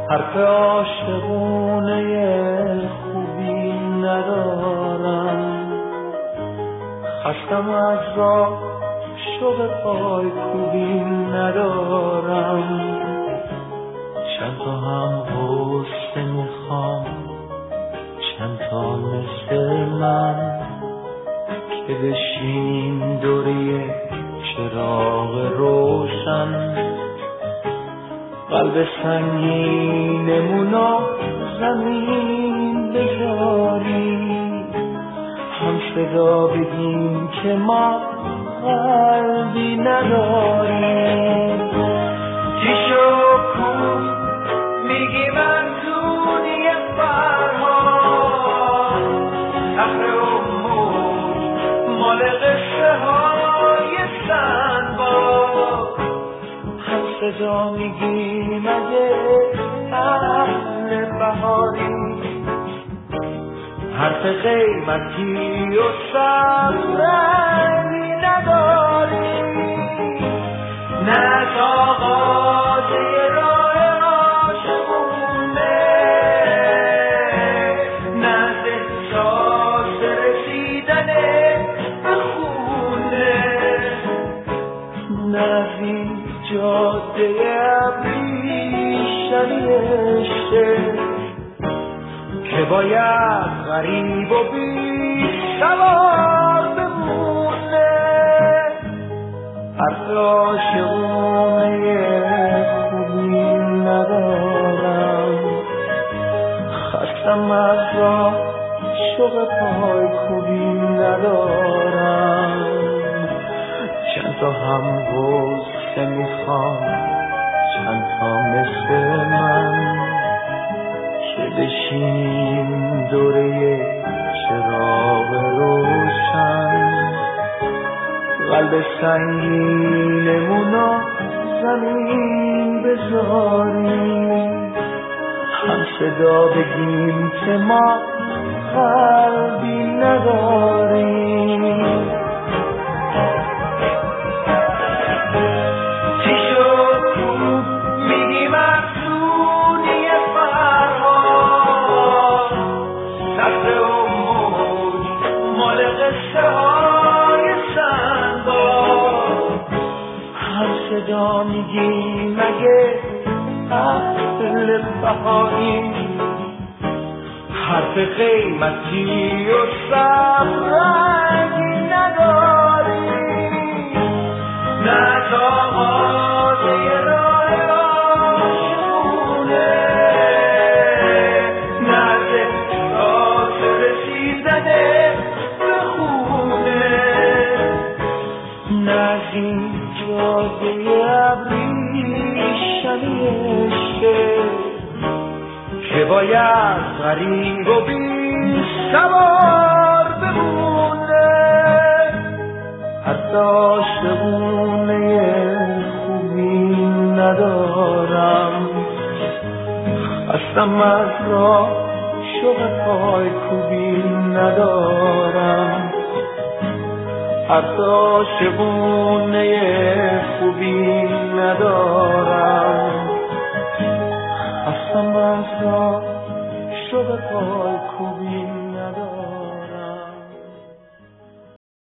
حرف عاشقونه خوبی ندارم، خستم از راه شوق پای کوبی ندارم. چند تا هم غصه میخوام، چند تا مثل من که بشینیم دوره چراغ روشن. قلب سنگینمونو زمین بذاری، هم صدا بگیم که ما قلبی نداریم. چی شو کو میگی من دونی فرهاد، تخر و موج مال قصه های سنباد. هم صدا میگیم اگه اهل بهاری، حرف قیمتی و سبزی نداری. نه آغازه راه عاشقونه، نه احساس رسیدن به خونه، نه این جاده ابریشمی که باید غریب و بی سوار بمونه. حرف عاشقونه خوبی ندارم، خستم از راه شوق پای کوبی ندارم. چند تا هم غصه میخوام، چند تا مثل من که بشینیم دوره چراغ روشن. قلب سنگینمونو زمین بذاریم، هم صدا بگیم که ما قلبی نداریم. صدا میگیم اگه اهل بهایی، حرف قیمتی و سبزی نداری. نه آغازه راه عاشقونه، نه احساس رسیدن به خونه، نه این جاده ابریشمیشه که باید غریب و بی سوار بمونه. حرف عاشقونه خوبی ندارم، خستم از راه شوق پای کوبی ندارم. حرف عاشقونه خوبی ندارم، خستم از راه شوق پای کوبی